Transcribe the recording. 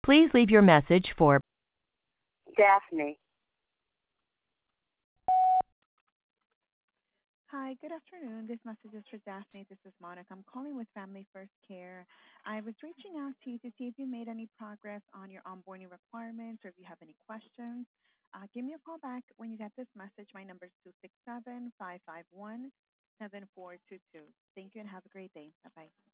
Please leave your message for Daphne. Hi, good afternoon. This message is for Daphne. This is Monica. I'm calling with Family First Care. I was reaching out to you to see if you made any progress on your onboarding requirements or if you have any questions. Give me a call back when you get this message. My number is 267-551-7422. Thank you and have a great day. Bye-bye.